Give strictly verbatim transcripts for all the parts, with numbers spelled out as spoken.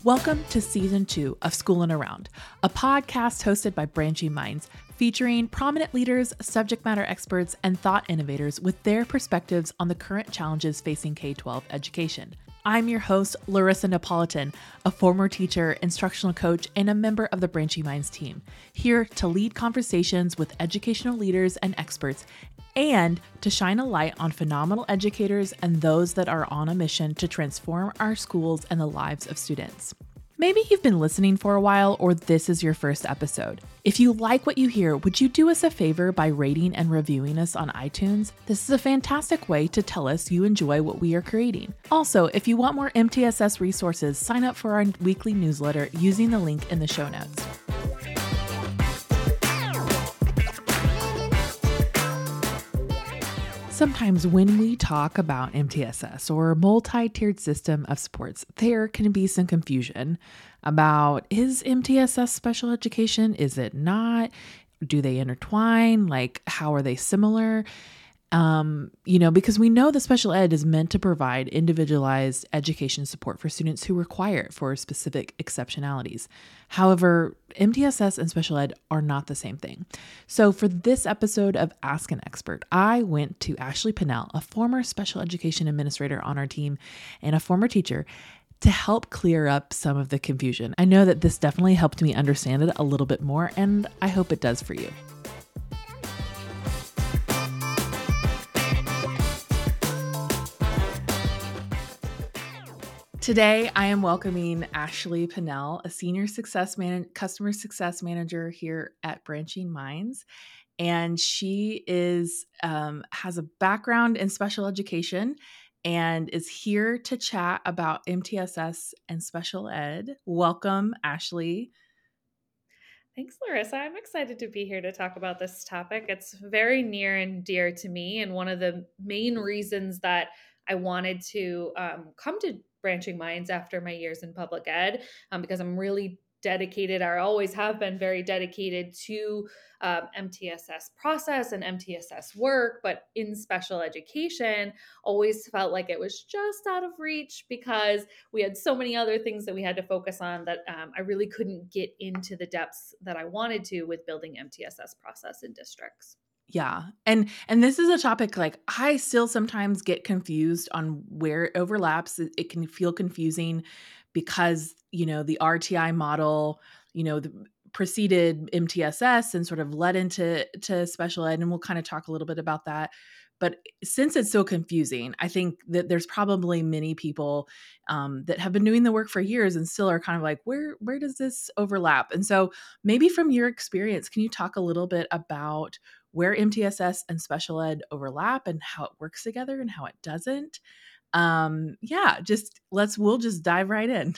Welcome to Season two of Schoolin' Around, a podcast hosted by Branching Minds, featuring prominent leaders, subject matter experts, and thought innovators with their perspectives on the current challenges facing K twelve education. I'm your host, Larissa Napolitan, a former teacher, instructional coach, and a member of the Branching Minds team, here to lead conversations with educational leaders and experts, and to shine a light on phenomenal educators and those that are on a mission to transform our schools and the lives of students. Maybe you've been listening for a while, or this is your first episode. If you like what you hear, would you do us a favor by rating and reviewing us on iTunes? This is a fantastic way to tell us you enjoy what we are creating. Also, if you want more M T S S resources, sign up for our weekly newsletter using the link in the show notes. Sometimes when we talk about M T S S or multi-tiered system of supports, there can be some confusion about, is M T S S special education? Is it not? Do they intertwine? Like, how are they similar? Um, you know, because we know the special ed is meant to provide individualized education support for students who require it for specific exceptionalities. However, M T S S and special ed are not the same thing. So for this episode of Ask an Expert, I went to Ashley Pinnell, a former special education administrator on our team and a former teacher, to help clear up some of the confusion. I know that this definitely helped me understand it a little bit more, and I hope it does for you. Today, I am welcoming Ashley Pinnell, a senior success man- customer success manager here at Branching Minds, and she is um, has a background in special education and is here to chat about M T S S and special ed. Welcome, Ashley. Thanks, Larissa. I'm excited to be here to talk about this topic. It's very near and dear to me, and one of the main reasons that I wanted to um, come to Branching Minds after my years in public ed, um, because I'm really dedicated, I always have been very dedicated to um, M T S S process and M T S S work, but in special education, always felt like it was just out of reach because we had so many other things that we had to focus on that um, I really couldn't get into the depths that I wanted to with building M T S S process in districts. Yeah. And and this is a topic, like, I still sometimes get confused on where it overlaps. It, it can feel confusing because, you know, the R T I model, you know, the, preceded M T S S and sort of led into to special ed. And we'll kind of talk a little bit about that. But since it's so confusing, I think that there's probably many people um, that have been doing the work for years and still are kind of like, where where does this overlap? And so maybe from your experience, can you talk a little bit about where M T S S and special ed overlap and how it works together and how it doesn't? Um, yeah, just let's, we'll just dive right in.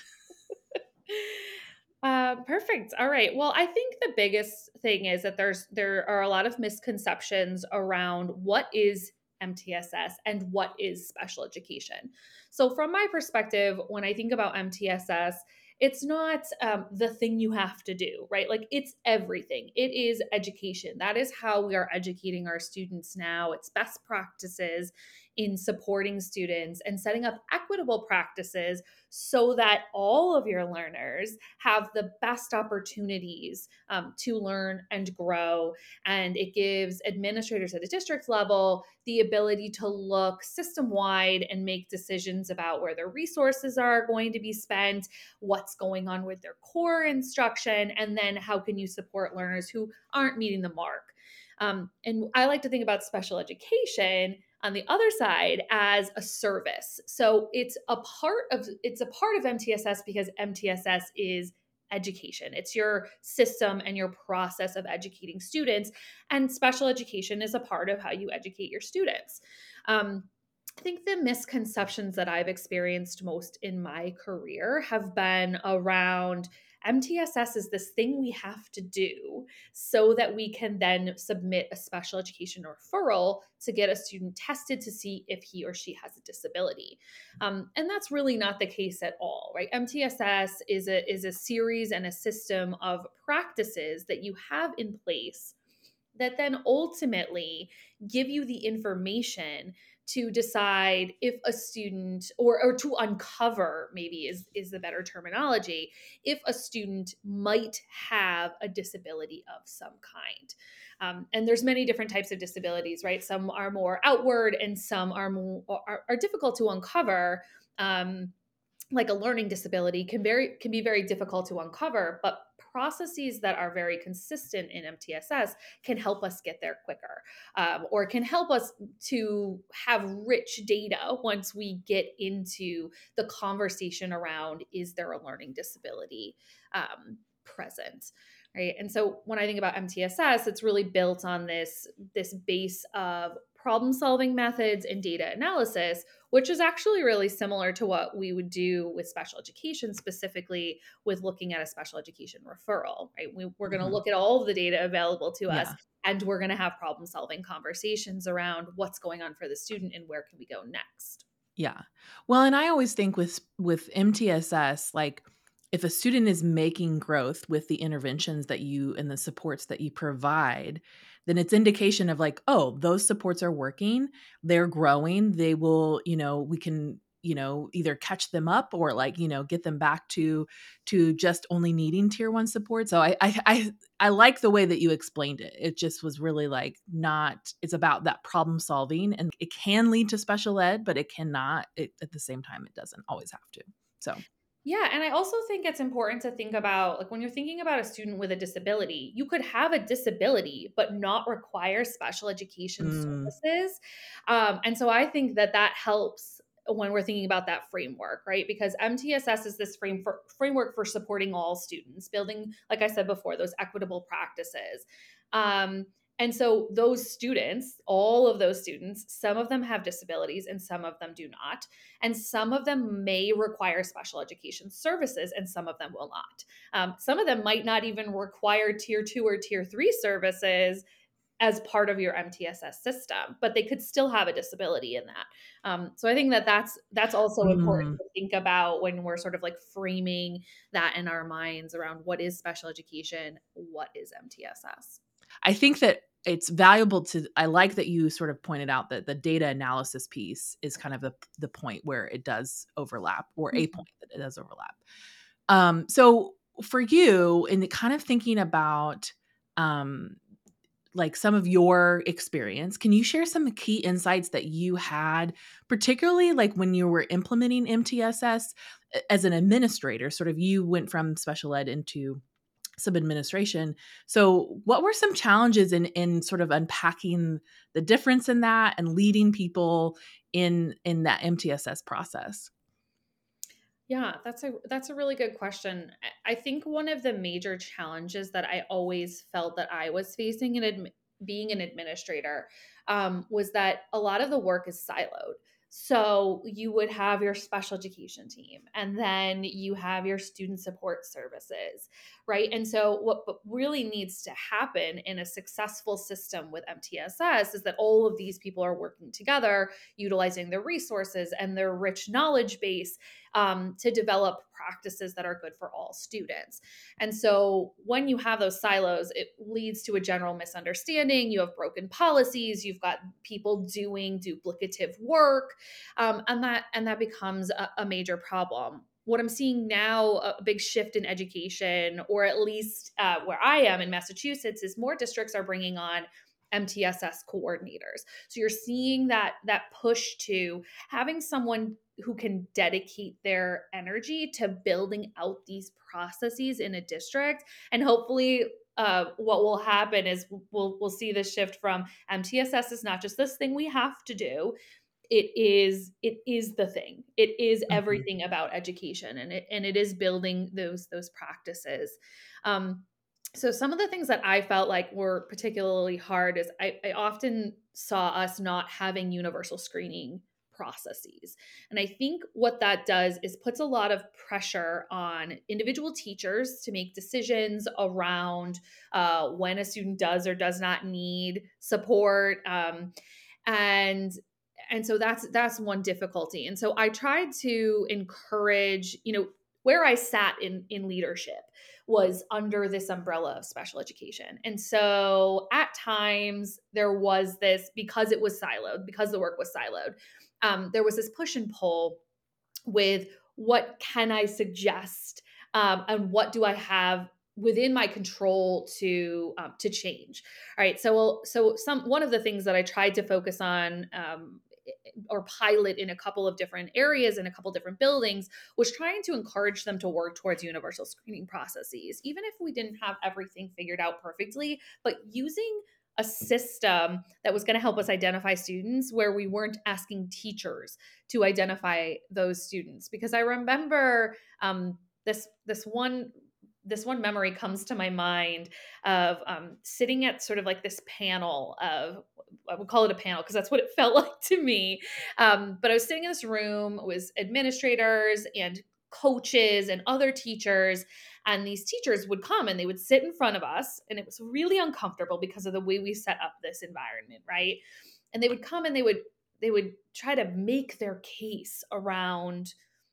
Uh, perfect. All right. Well, I think the biggest thing is that there's there are a lot of misconceptions around what is M T S S and what is special education. So, from my perspective, when I think about M T S S, it's not um, the thing you have to do, right? Like, it's everything. It is education. That is how we are educating our students now. It's best practices in supporting students and setting up equitable practices so that all of your learners have the best opportunities um, to learn and grow. And it gives administrators at the district level the ability to look system wide and make decisions about where their resources are going to be spent, what's going on with their core instruction, and then how can you support learners who aren't meeting the mark. Um, and I like to think about special education on the other side as a service. So it's a part of it's a part of M T S S because M T S S is education. It's your system and your process of educating students, and special education is a part of how you educate your students. Um, I think the misconceptions that I've experienced most in my career have been around M T S S is this thing we have to do so that we can then submit a special education referral to get a student tested to see if he or she has a disability. Um, and that's really not the case at all, right? M T S S is a, is a series and a system of practices that you have in place that then ultimately give you the information to decide if a student, or, or to uncover, maybe is, is the better terminology, if a student might have a disability of some kind. Um, and there's many different types of disabilities, right? Some are more outward and some are more are, are difficult to uncover. Um, like a learning disability can very can be very difficult to uncover, but processes that are very consistent in M T S S can help us get there quicker, um, or can help us to have rich data once we get into the conversation around, is there a learning disability um, present? Right. And so when I think about M T S S, it's really built on this this base of problem solving methods and data analysis, which is actually really similar to what we would do with special education, specifically with looking at a special education referral, right? We, we're going to Mhm. look at all of the data available to us, Yeah. and we're going to have problem solving conversations around what's going on for the student and where can we go next. Yeah. Well, and I always think with with M T S S, like if a student is making growth with the interventions that you and the supports that you provide, then it's indication of like, oh, those supports are working, they're growing, they will, you know, we can, you know, either catch them up or like, you know, get them back to to just only needing tier one support. So I I I I like the way that you explained it. It just was really like not, it's about that problem solving, and it can lead to special ed, but it cannot, it, at the same time, it doesn't always have to. So, Yeah, and I also think it's important to think about, like, when you're thinking about a student with a disability, you could have a disability but not require special education mm, services. Um, and so I think that that helps when we're thinking about that framework, right? Because M T S S is this frame for, framework for supporting all students, building, like I said before, those equitable practices. Um, and so those students, all of those students, some of them have disabilities and some of them do not. And some of them may require special education services and some of them will not. Um, some of them might not even require tier two or tier three services as part of your M T S S system, but they could still have a disability in that. Um, so I think that that's that's also important mm. to think about when we're sort of like framing that in our minds around what is special education, what is M T S S. I think that it's valuable to, I like that you sort of pointed out that the data analysis piece is kind of the, the point where it does overlap, or a point that it does overlap. Um, so for you, in the kind of thinking about um, like some of your experience, can you share some key insights that you had, particularly like when you were implementing M T S S as an administrator? Sort of, you went from special ed into some administration. So what were some challenges in in sort of unpacking the difference in that and leading people in in that M T S S process? Yeah, that's a that's a really good question. I I think one of the major challenges that I always felt that I was facing in admi- being an administrator um, was that a lot of the work is siloed. So you would have your special education team, and then you have your student support services, right? And so what what really needs to happen in a successful system with M T S S is that all of these people are working together, utilizing their resources and their rich knowledge base um, to develop practices that are good for all students. And so when you have those silos, it leads to a general misunderstanding. You have broken policies, you've got people doing duplicative work, um, and that and that becomes a, a major problem. What I'm seeing now, a big shift in education, or at least uh, where I am in Massachusetts, is more districts are bringing on M T S S coordinators. So you're seeing that that push to having someone who can dedicate their energy to building out these processes in a district. And hopefully uh, what will happen is we'll we'll see this shift from M T S S is not just this thing we have to do. It is it is the thing. It is Mhm. everything about education, and it and it is building those those practices. Um, so some of the things that I felt like were particularly hard is I, I often saw us not having universal screening processes. And I think what that does is puts a lot of pressure on individual teachers to make decisions around uh, when a student does or does not need support. Um, and and so that's that's one difficulty. And so I tried to encourage, you know, where I sat in, in leadership was under this umbrella of special education. And so at times there was this, because it was siloed, because the work was siloed, um, there was this push and pull with what can I suggest, um, and what do I have within my control to um, to change. All right, so so some one of the things that I tried to focus on, um, or pilot in a couple of different areas in a couple different buildings, was trying to encourage them to work towards universal screening processes, even if we didn't have everything figured out perfectly, but using a system that was going to help us identify students where we weren't asking teachers to identify those students. Because I remember um, this this one this one memory comes to my mind of um, sitting at sort of like this panel of, I would call it a panel because that's what it felt like to me. Um, but I was sitting in this room with administrators and coaches and other teachers. And these teachers would come and they would sit in front of us. And it was really uncomfortable because of the way we set up this environment, right? And they would come and they would they would try to make their case around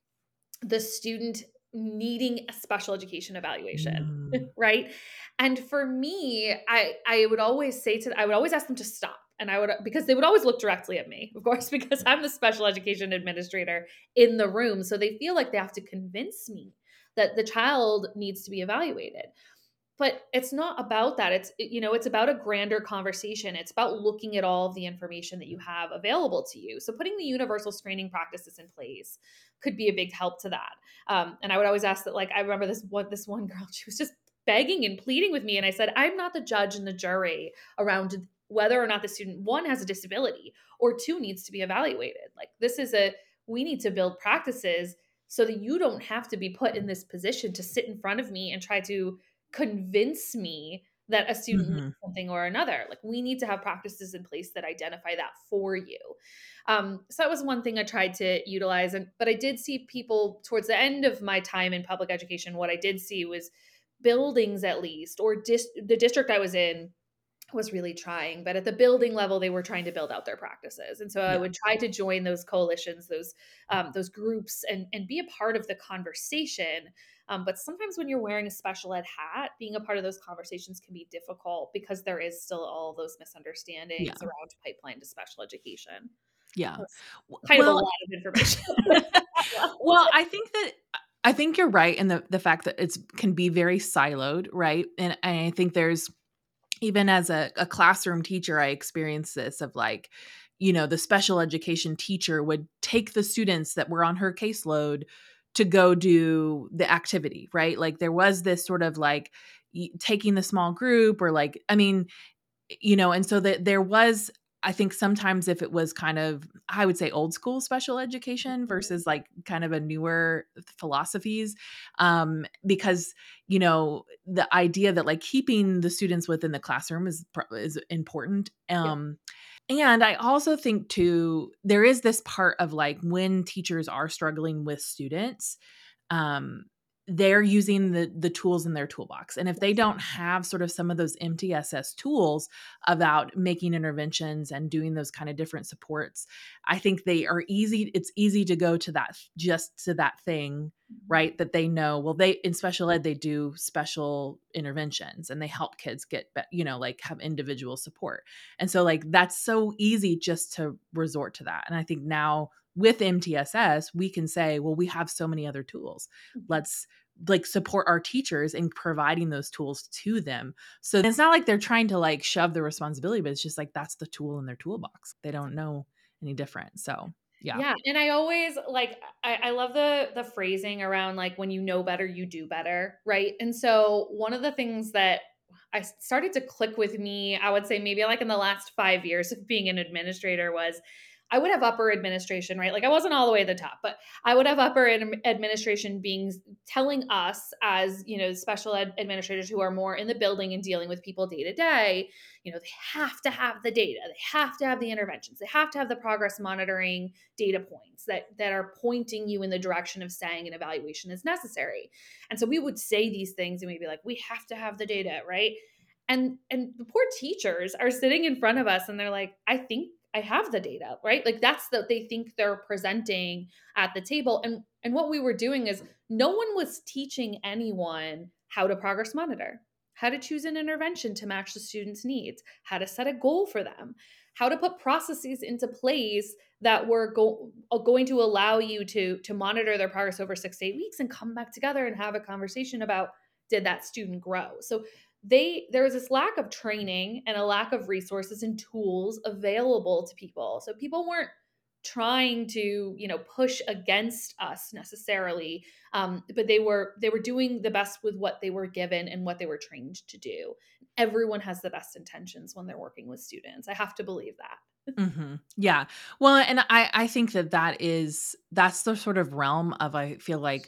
the student needing a special education evaluation, Mm. right? And for me, I I would always say to I would always ask them to stop. And I would, because they would always look directly at me, of course, because I'm the special education administrator in the room. So they feel like they have to convince me that the child needs to be evaluated. But it's not about that. It's, you know, it's about a grander conversation. It's about looking at all of the information that you have available to you. So putting the universal screening practices in place could be a big help to that. Um, and I would always ask that, like, I remember this one, this one girl, she was just begging and pleading with me. And I said, I'm not the judge and the jury around whether or not the student, one, has a disability, or two, needs to be evaluated. Like, this is a, we need to build practices so that you don't have to be put in this position to sit in front of me and try to convince me that a student Mm-hmm. needs something or another. Like, we need to have practices in place that identify that for you. Um, so that was one thing I tried to utilize. And, but I did see people towards the end of my time in public education, what I did see was buildings, at least, or dis- the district I was in was really trying, but at the building level, they were trying to build out their practices. And so I Yeah. would try to join those coalitions, those, um, those groups, and, and be a part of the conversation. Um, but sometimes when you're wearing a special ed hat, being a part of those conversations can be difficult because there is still all those misunderstandings Yeah. around pipeline to special education. Yeah. That's kind of a Well, lot of information. well, I think that I think you're right in the the fact that it's can be very siloed, right? And I think there's, even as a, a classroom teacher, I experienced this of like, you know, the special education teacher would take the students that were on her caseload to go do the activity, right? Like there was this sort of like y- taking the small group, or like, I mean, you know, and so that there was, I think sometimes if it was kind of, I would say old school special education versus like kind of a newer philosophies, um, because, you know, the idea that like keeping the students within the classroom is is important. Yep. Um, and I also think too, there is this part of like when teachers are struggling with students, um, they're using the the tools in their toolbox. And if they don't have sort of some of those M T S S tools about making interventions and doing those kind of different supports, I think they are easy. It's easy to go to that, just to that thing, right? That they know, well, they, in special ed, they do special interventions and they help kids get, you know, like have individual support. And so like, that's so easy just to resort to that. And I think now with M T S S, we can say, well, we have so many other tools. Let's like support our teachers in providing those tools to them. So it's not like they're trying to like shove the responsibility, but it's just like that's the tool in their toolbox. They don't know any different. So yeah. Yeah. And I always like, I, I love the the phrasing around like, when you know better, you do better. Right. And so one of the things that I started to click with me, I would say maybe like in the last five years of being an administrator, was I would have upper administration, right? Like I wasn't all the way at the top, but I would have upper ad- administration being telling us as, you know, special ed administrators who are more in the building and dealing with people day to day, you know, they have to have the data, they have to have the interventions, they have to have the progress monitoring data points that that are pointing you in the direction of saying an evaluation is necessary. And so we would say these things and we'd be like, we have to have the data, right? And and the poor teachers are sitting in front of us and they're like, I think I have the data, right? Like that's what they think they're presenting at the table. And and what we were doing is no one was teaching anyone how to progress monitor, how to choose an intervention to match the student's needs, how to set a goal for them, how to put processes into place that were go- uh, going to allow you to to monitor their progress over six to eight weeks and come back together and have a conversation about, did that student grow? So they there was this lack of training and a lack of resources and tools available to people. So people weren't trying to, you know, push against us necessarily, um, but they were they were doing the best with what they were given and what they were trained to do. Everyone has the best intentions when they're working with students. I have to believe that. Mhm. Yeah. Well, and I I think that that is that's the sort of realm of, I feel like,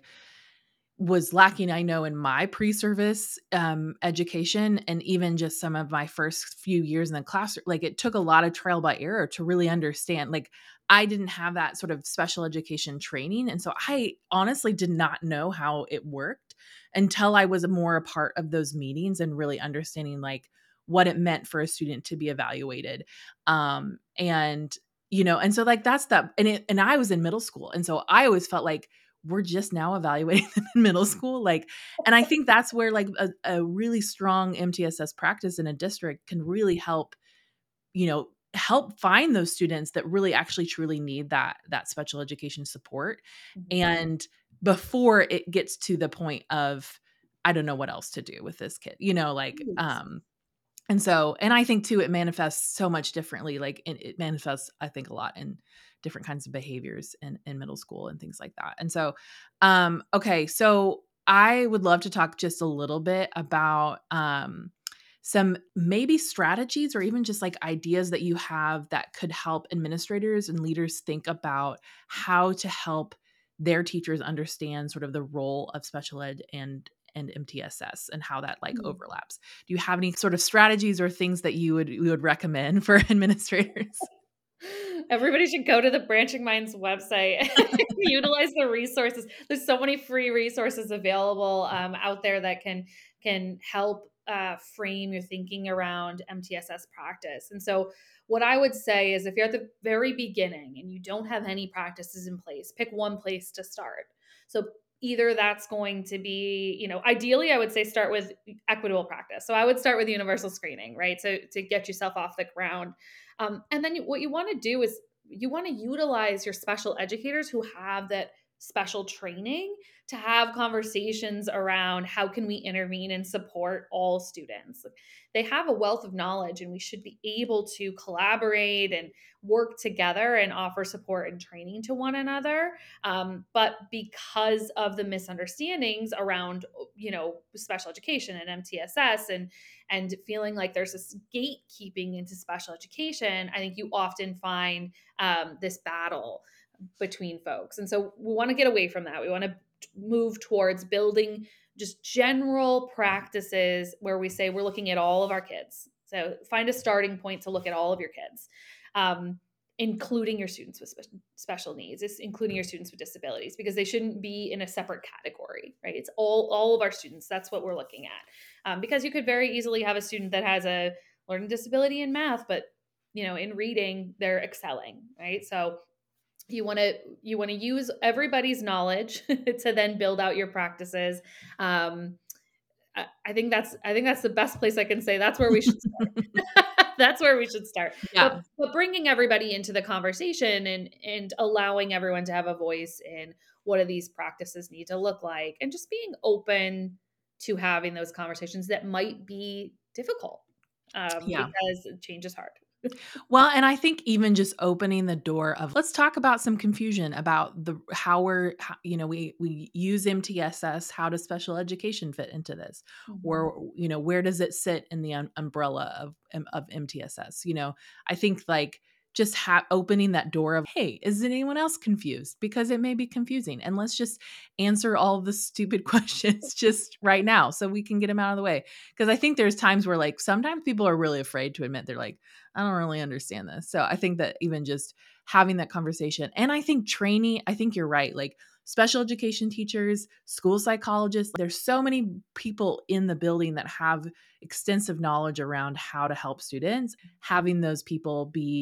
was lacking, I know, in my pre-service um, education, and even just some of my first few years in the classroom. Like, it took a lot of trial by error to really understand. Like, I didn't have that sort of special education training, and so I honestly did not know how it worked until I was more a part of those meetings and really understanding like what it meant for a student to be evaluated. Um, and you know, and so like that's that. And it, and I was in middle school, and so I always felt like we're just now evaluating them in middle school. Like, and I think that's where like a, a really strong M T S S practice in a district can really help, you know, help find those students that really actually truly need that, that special education support. Mhm. And before it gets to the point of, I don't know what else to do with this kid, you know, like, Yes. um, and so, and I think too, it manifests so much differently. Like it, it manifests, I think, a lot in different kinds of behaviors in, in middle school and things like that. And so, um, okay. So I would love to talk just a little bit about, um, some maybe strategies or even just like ideas that you have that could help administrators and leaders think about how to help their teachers understand sort of the role of special ed and and M T S S and how that like Mhm. overlaps. Do you have any sort of strategies or things that you would you would recommend for administrators? Everybody should go to the Branching Minds website, utilize the resources. There's so many free resources available um, out there that can can help uh, frame your thinking around M T S S practice. And so, what I would say is, if you're at the very beginning and you don't have any practices in place, pick one place to start. So either that's going to be, you know, ideally, I would say start with equitable practice. So I would start with universal screening, right? So to get yourself off the ground. Um, and then you, what you want to do is you want to utilize your special educators who have that special training to have conversations around how can we intervene and support all students. They have a wealth of knowledge and we should be able to collaborate and work together and offer support and training to one another. Um, but because of the misunderstandings around, you know, special education and M T S S and and feeling like there's this gatekeeping into special education, I think you often find um, this battle between folks. And so we want to get away from that. We want to move towards building just general practices where we say we're looking at all of our kids. So find a starting point to look at all of your kids. Um, including your students with spe- special needs, it's including your students with disabilities, because they shouldn't be in a separate category, right? It's all all of our students. That's what we're looking at. Um, because you could very easily have a student that has a learning disability in math, but you know, in reading they're excelling, right? So you want to you want to use everybody's knowledge to then build out your practices. Um, I, I think that's I think that's the best place I can say. That's where we should start. That's where we should start. Yeah. But but bringing everybody into the conversation and and allowing everyone to have a voice in what do these practices need to look like, and just being open to having those conversations that might be difficult, um, Yeah. because change is hard. Well, and I think even just opening the door of, let's talk about some confusion about the how we're how, you know, we we use M T S S, how does special education fit into this? Mhm. Or you know, where does it sit in the um, umbrella of um, of M T S S? You know, I think like just ha- opening that door of, hey, is anyone else confused? Because it may be confusing, and let's just answer all the stupid questions just right now so we can get them out of the way. Because I think there's times where like sometimes people are really afraid to admit they're like, I don't really understand this. So I think that even just having that conversation, and I think training, I think you're right. Like special education teachers, school psychologists, there's so many people in the building that have extensive knowledge around how to help students. Having those people be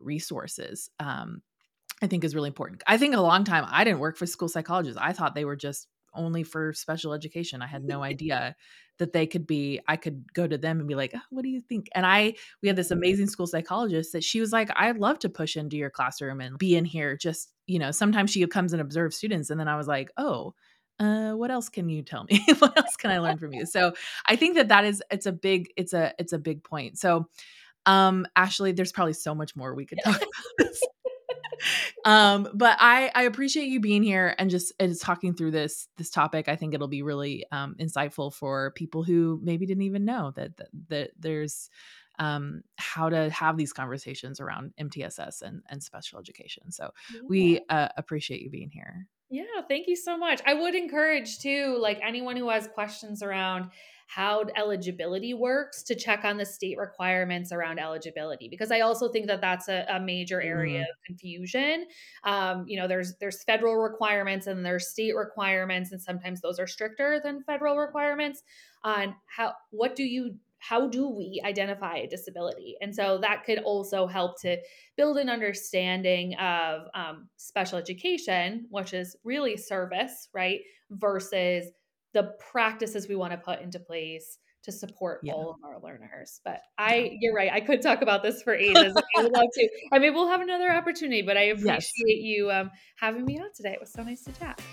resources, um, I think is really important. I think a long time I didn't work for school psychologists. I thought they were just only for special education. I had no idea that they could be, I could go to them and be like, oh, what do you think? And I, we had this amazing school psychologist that she was like, I'd love to push into your classroom and be in here. Just, you know, sometimes she comes and observes students. And then I was like, oh, uh, what else can you tell me? What else can I learn from you? So I think that that is, it's a big, it's a, it's a big point. So, um, Ashley, there's probably so much more we could talk about this. Um, but I, I appreciate you being here and just, and just talking through this, this topic. I think it'll be really, um, insightful for people who maybe didn't even know that, that, that there's, um, how to have these conversations around M T S S and, and special education. So Yeah. we, uh, appreciate you being here. Yeah, thank you so much. I would encourage too, like anyone who has questions around how eligibility works to check on the state requirements around eligibility, because I also think that that's a, a major area Mm. of confusion. Um, you know, there's there's federal requirements and there's state requirements, and sometimes those are stricter than federal requirements on how what do you how do we identify a disability? And so that could also help to build an understanding of um, special education, which is really service, right? Versus the practices we want to put into place to support Yeah. all of our learners. But I, you're right. I could talk about this for ages. I would love to. I mean, we'll have another opportunity, but I appreciate Yes. you um, having me on today. It was so nice to chat.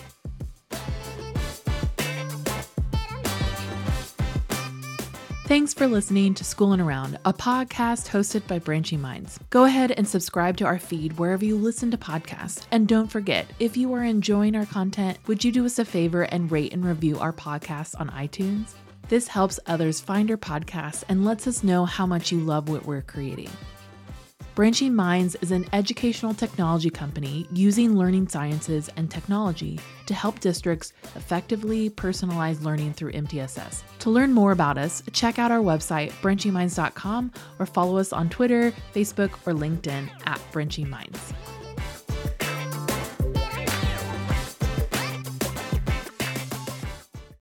Thanks for listening to Schoolin' Around, a podcast hosted by Branching Minds. Go ahead and subscribe to our feed wherever you listen to podcasts. And don't forget, if you are enjoying our content, would you do us a favor and rate and review our podcast on iTunes? This helps others find our podcast and lets us know how much you love what we're creating. Branching Minds is an educational technology company using learning sciences and technology to help districts effectively personalize learning through M T S S. To learn more about us, check out our website, branching minds dot com, or follow us on Twitter, Facebook, or LinkedIn at Branching Minds.